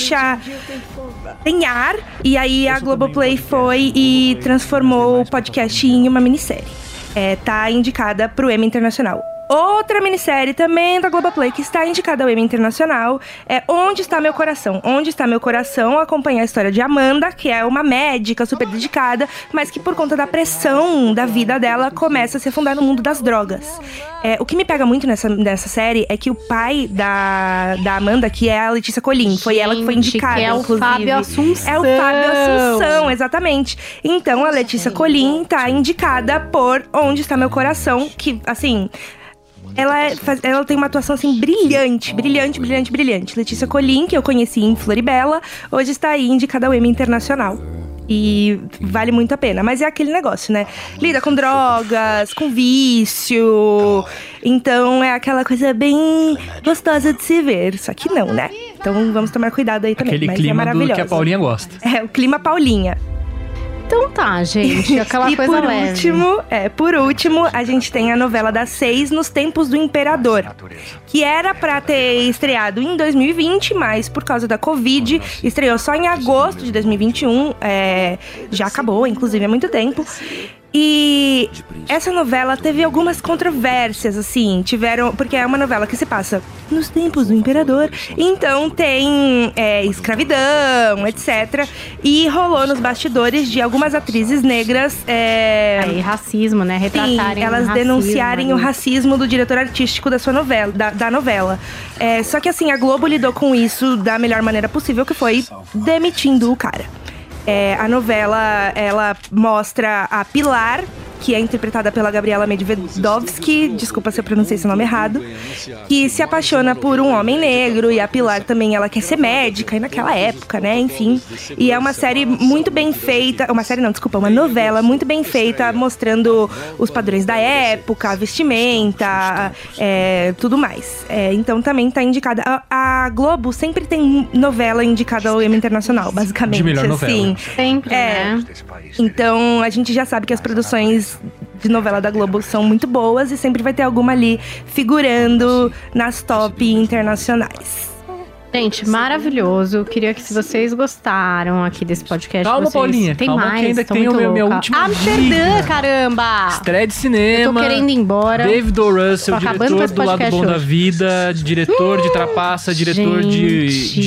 em ar, e aí a Globoplay foi e transformou o podcast em uma minissérie. Tá indicada pro Emmy Internacional. Outra minissérie também da Globoplay que está indicada ao Emmy Internacional é Onde Está Meu Coração. Onde Está Meu Coração acompanha a história de Amanda, que é uma médica super dedicada, mas que por conta da pressão da vida dela começa a se afundar no mundo das drogas. O que me pega muito nessa série é que o pai da Amanda, que é a Letícia Colin, foi ela que foi indicada, que é o Fábio Assunção. É o Fábio Assunção, exatamente. Então a Letícia Colin tá indicada por Onde Está Meu Coração, que, assim... Ela tem uma atuação, assim, brilhante. Letícia Colin, que eu conheci em Floribela, hoje está aí indicada ao Emmy Internacional. E vale muito a pena. Mas é aquele negócio, né? Lida com drogas, com vício. Então é aquela coisa bem gostosa de se ver. Só que não, né? Então vamos tomar cuidado aí também. Aquele mas clima é maravilhoso. que a Paulinha gosta. O clima Paulinha. Então tá, gente, aquela e coisa leve. Por último, a gente tem a novela das 6 Nos Tempos do Imperador, que era pra ter estreado em 2020, mas por causa da Covid, estreou só em agosto de 2021, já acabou, inclusive, há muito tempo. E essa novela teve algumas controvérsias, assim, porque é uma novela que se passa nos tempos do imperador, então tem escravidão, etc. E rolou nos bastidores de algumas atrizes negras... E racismo, né? Retratarem elas denunciarem o racismo do diretor artístico da sua novela, da novela. Só que, assim, a Globo lidou com isso da melhor maneira possível, que foi demitindo o cara. A novela, ela mostra a Pilar, que é interpretada pela Gabriela Medvedovsky, desculpa se eu pronunciei esse nome errado, que se apaixona por um homem negro, e a Pilar também, ela quer ser médica, e naquela época, né, enfim. E é uma série muito bem feita, uma novela muito bem feita, mostrando os padrões da época, a vestimenta, tudo mais. Então também tá indicada. A Globo sempre tem novela indicada ao Emmy Internacional, basicamente. De melhor novela. Assim. Sempre, né? Então a gente já sabe que as produções de novela da Globo são muito boas e sempre vai ter alguma ali figurando nas top internacionais. Gente, maravilhoso. Queria que, se vocês gostaram aqui desse podcast... Calma, vocês... Paulinha. Tem calma, mais, que ainda tem minha última Amsterdã, dica. caramba! Estreia de cinema. Eu tô querendo ir embora. David O. Russell, diretor do Lado Bom da Vida, diretor de Trapaça, diretor de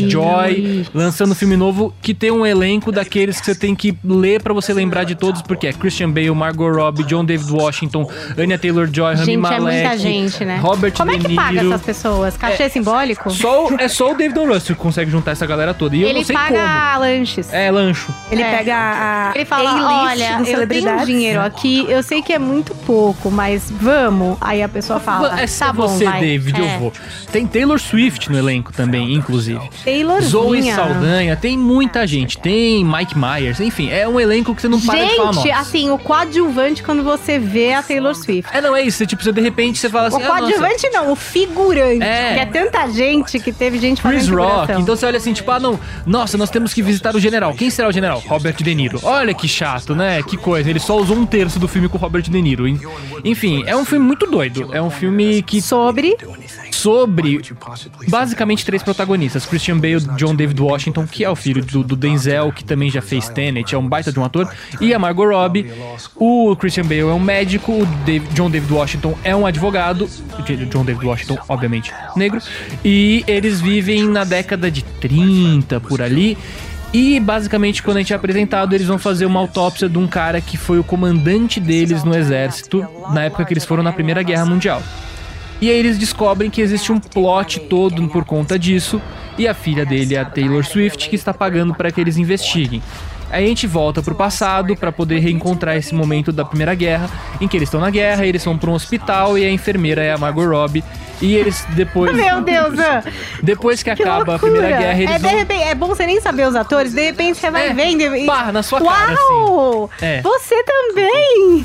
Joy, lançando um filme novo que tem um elenco daqueles que você tem que ler pra você lembrar de todos, porque é Christian Bale, Margot Robbie, John David Washington, Anya Taylor-Joy, Rami Malek, é muita gente, né? Robert De Niro. Como é que paga essas pessoas? Cachê simbólico? Só o David O. Russell que consegue juntar essa galera toda. E eu não sei como. Ele paga lanches. Lancho. Ele pega Ele fala, olha, eu tenho dinheiro aqui, eu sei que é muito pouco, mas vamos. Aí a pessoa fala, tá bom, você, vai. David, eu vou. Tem Taylor Swift no elenco também, inclusive. Taylorzinha. Zoe Saldanha, tem muita gente. Tem Mike Myers, enfim, é um elenco que você não para de falar, nossa. Assim, o coadjuvante quando você vê a Taylor Swift. Não é isso, você de repente você fala assim... O coadjuvante não, o figurante. Que é tanta gente que teve gente fazendo Chris figuração. Rock, então você olha assim, tipo, nossa, nós temos que visitar o general. Quem será o general? Robert De Niro. Olha que chato, né? Que coisa. Ele só usou 1/3 do filme com o Robert De Niro. Enfim, é um filme muito doido. É um filme que... sobre basicamente 3 protagonistas. Christian Bale, John David Washington, que é o filho do Denzel, que também já fez Tenet, é um baita de um ator, e a Margot Robbie. O Christian Bale é um médico, o John David Washington é um advogado, John David Washington, obviamente, negro, e eles vivem na década de 30, por ali. E basicamente, quando a gente é apresentado, eles vão fazer uma autópsia de um cara que foi o comandante deles no exército na época que eles foram na Primeira Guerra Mundial. E aí eles descobrem que existe um plot todo por conta disso, e a filha dele é a Taylor Swift, que está pagando para que eles investiguem. Aí a gente volta pro passado para poder reencontrar esse momento da Primeira Guerra, em que eles estão na guerra, eles vão para um hospital e a enfermeira é a Margot Robbie. E eles depois... Meu Deus! Depois que acaba a Primeira Guerra, eles de repente, é bom você nem saber os atores, de repente você vai vendo e... Pá, na sua cara, Uau! assim. Você também!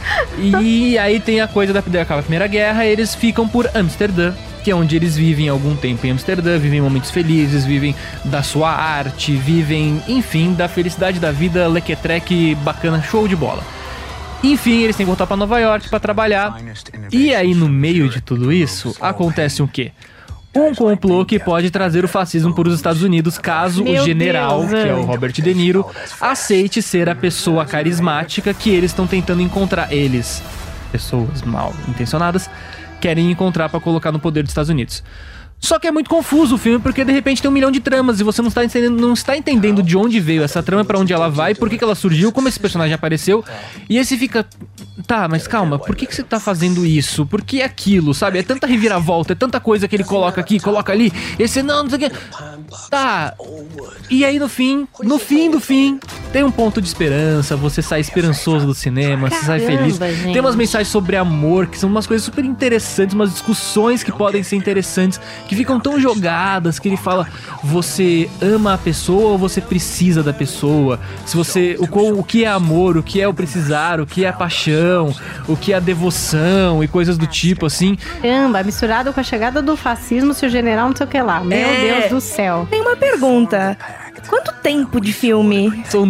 E aí tem a coisa acaba a Primeira Guerra, eles ficam por Amsterdã, que é onde eles vivem algum tempo em Amsterdã, vivem momentos felizes, vivem da sua arte, vivem, enfim, da felicidade da vida, lequetreque, bacana, show de bola. Enfim, eles têm que voltar pra Nova York pra trabalhar. E aí, no meio de tudo isso, acontece o quê? Um complô que pode trazer o fascismo para os Estados Unidos caso o general, que é o Robert De Niro, aceite ser a pessoa carismática que eles estão tentando encontrar. Eles, pessoas mal intencionadas, querem encontrar pra colocar no poder dos Estados Unidos. Só que é muito confuso o filme, porque de repente tem 1 milhão de tramas e você não está entendendo de onde veio essa trama, pra onde ela vai, por que ela surgiu, como esse personagem apareceu. E aí você fica... Tá, mas calma, por que você tá fazendo isso? Por que aquilo, sabe? É tanta reviravolta, é tanta coisa que ele coloca aqui, coloca ali. E você, não sei o que... Tá. E aí no fim do fim, tem um ponto de esperança, você sai esperançoso do cinema, você sai feliz. Gente. Tem umas mensagens sobre amor, que são umas coisas super interessantes, umas discussões que podem ser interessantes, que ficam tão jogadas, que ele fala, você ama a pessoa ou você precisa da pessoa? Se você, o que é amor, o que é o precisar, o que é a paixão, o que é a devoção e coisas do tipo, assim. Caramba, misturado com a chegada do fascismo, se o general não sei o que lá. Meu Deus do céu. Tem uma pergunta. Quanto tempo de filme? São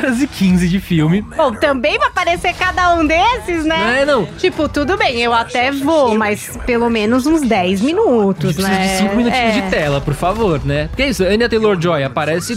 2h15 de filme. Bom, também vai aparecer cada um desses, né? Não. Tipo, tudo bem, eu até vou, mas pelo menos uns 10 minutos, Precisa né? de 5 minutinhos de tela, por favor, né? Porque é isso, Anya Taylor-Joy aparece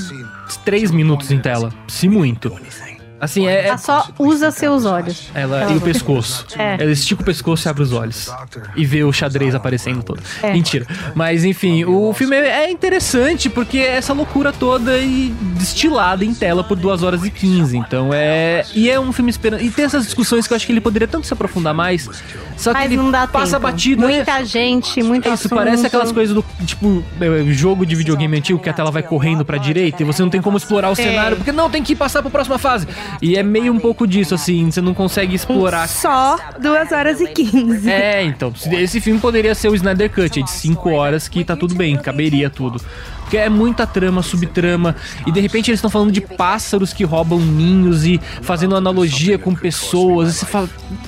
3 minutos em tela, se muito. Assim, Ela só usa seus olhos. Ela e o pescoço. Ela estica o pescoço e abre os olhos. E vê o xadrez aparecendo todo. Mentira. Mas, enfim, o filme é interessante porque é essa loucura toda e destilada em tela por 2h15. Então E é um filme esperando. E tem essas discussões que eu acho que ele poderia tanto se aprofundar mais. Só que mas ele não dá passa tempo. batido. Muita gente, muito Isso, assunto. parece aquelas coisas do, tipo, jogo de videogame antigo que a tela vai correndo pra direita e você não tem como explorar o cenário, porque não, tem que passar pra próxima fase. E é meio um pouco disso, assim, você não consegue explorar. Só 2h15. Então, esse filme poderia ser o Snyder Cut, de 5 horas, que tá tudo bem, caberia tudo. Porque é muita trama, subtrama, e de repente eles estão falando de pássaros que roubam ninhos e fazendo analogia com pessoas, e você fala...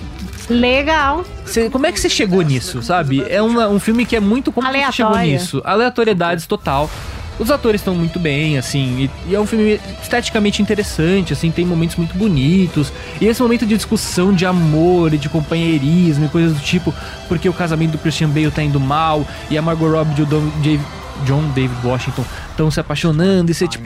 Legal. Como é que você chegou nisso, sabe? É um filme que é muito como você chegou nisso. Aleatoriedades total. Os atores estão muito bem, assim, e é um filme esteticamente interessante, assim, tem momentos muito bonitos. E esse momento de discussão de amor e de companheirismo e coisas do tipo, porque o casamento do Christian Bale tá indo mal, e a Margot Robbie e o John David Washington estão se apaixonando, e você tipo,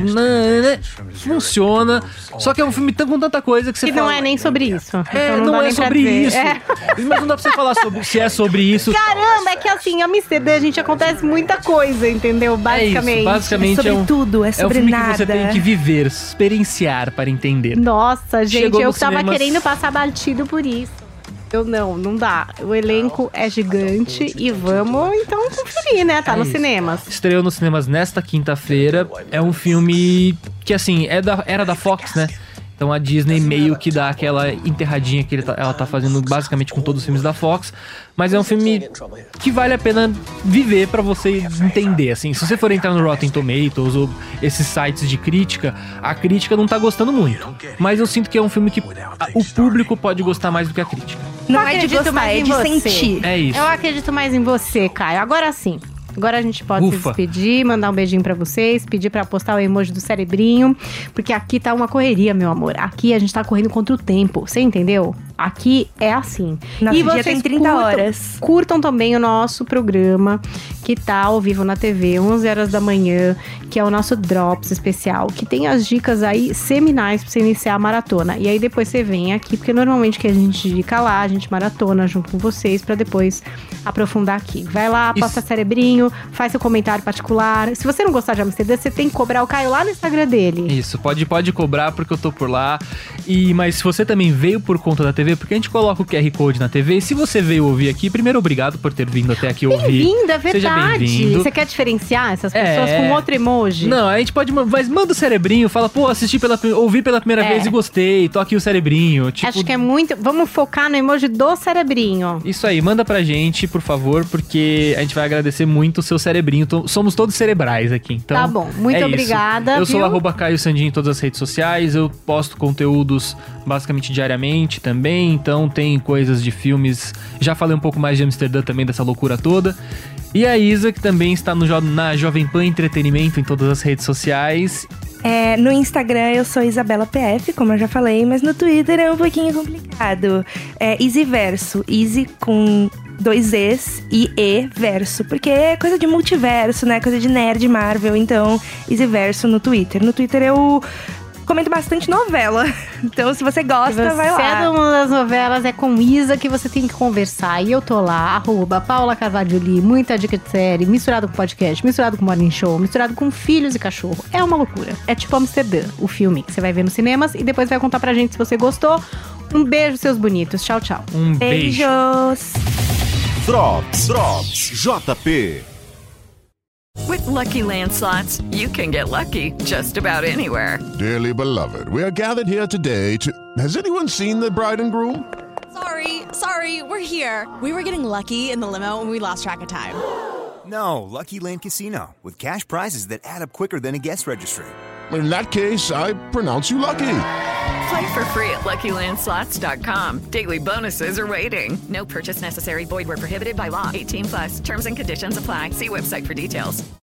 funciona. Só que é um filme com tanta coisa que você fala... não é nem sobre isso. Então não é sobre isso. É. Mas não dá pra você falar se é sobre isso. Caramba, é que assim, a Amsterdã, gente, acontece muita coisa, entendeu? Basicamente. É isso, basicamente sobre tudo, é sobre um filme nada. que você tem que viver, experienciar para entender. Nossa, gente, Chegou eu nos tava cinemas... querendo passar batido por isso. Eu não dá. O elenco é gigante e vamos então conferir, né? Tá nos cinemas. Estreou nos cinemas nesta quinta-feira. É um filme que, assim, era da Fox, né? Então a Disney meio que dá aquela enterradinha que ela tá fazendo basicamente com todos os filmes da Fox. Mas é um filme que vale a pena viver pra você entender, assim. Se você for entrar no Rotten Tomatoes ou esses sites de crítica, a crítica não tá gostando muito. Mas eu sinto que é um filme que o público pode gostar mais do que a crítica. Não é de gostar, é de sentir. É isso. Eu acredito mais em você, Caio. Agora sim, Agora a gente pode se despedir, mandar um beijinho pra vocês, pedir pra postar o emoji do cerebrinho, porque aqui tá uma correria, meu amor. Aqui a gente tá correndo contra o tempo, você entendeu? Aqui é assim. Nosso e dia tem 30 horas. Curtam também o nosso programa, que tá ao vivo na TV, 11 horas da manhã, que é o nosso Drops especial, que tem as dicas aí seminais pra você iniciar a maratona. E aí depois você vem aqui, porque normalmente que a gente indica lá, a gente maratona junto com vocês, pra depois aprofundar aqui. Vai lá, posta cerebrinho, faz seu comentário particular. Se você não gostar de Amsterdã, você tem que cobrar o Caio lá no Instagram dele. Isso, pode cobrar, porque eu tô por lá. Mas se você também veio por conta da TV, porque a gente coloca o QR Code na TV, e se você veio ouvir aqui, primeiro, obrigado por ter vindo até aqui ouvir. Bem-vindo, é verdade. Seja bem-vindo. Você quer diferenciar essas pessoas com outro emoji? Não, a gente pode, mas manda o cerebrinho, fala, pô, ouvi pela primeira vez e gostei, tô aqui o cerebrinho. Tipo, acho que é muito, vamos focar no emoji do cerebrinho. Isso aí, manda pra gente, por favor, porque a gente vai agradecer muito o seu cerebrinho. Somos todos cerebrais aqui, então. Tá bom, muito obrigada. Eu sou @Caio Sandin em todas as redes sociais, eu posto conteúdos basicamente diariamente também, então tem coisas de filmes, já falei um pouco mais de Amsterdã também, dessa loucura toda. E a Isa, que também está na Jovem Pan Entretenimento em todas as redes sociais. No Instagram eu sou Isabela PF, como eu já falei, mas no Twitter é um pouquinho complicado. É Easyverso, Easy com 2 Es e E-verso, porque é coisa de multiverso, né? Coisa de nerd Marvel, então Easyverso no Twitter. No Twitter eu comento bastante novela, então se você gosta, vai lá. Se é uma das novelas, é com Isa que você tem que conversar, e eu tô lá, @Paula Carvalho Li, muita dica de série, misturado com podcast, misturado com morning show, misturado com filhos e cachorro. É uma loucura. É tipo Amsterdã, o filme que você vai ver nos cinemas e depois vai contar pra gente se você gostou. Um beijo, seus bonitos. Tchau, tchau. Beijos. Drops, JP. With Lucky Land Slots, you can get lucky just about anywhere. Dearly beloved, we are gathered here today to... Has anyone seen the bride and groom? Sorry, we're here. We were getting lucky in the limo and we lost track of time. No, Lucky Land Casino, with cash prizes that add up quicker than a guest registry. In that case, I pronounce you lucky. Play for free at LuckyLandSlots.com. Daily bonuses are waiting. No purchase necessary. Void where prohibited by law. 18+. Terms and conditions apply. See website for details.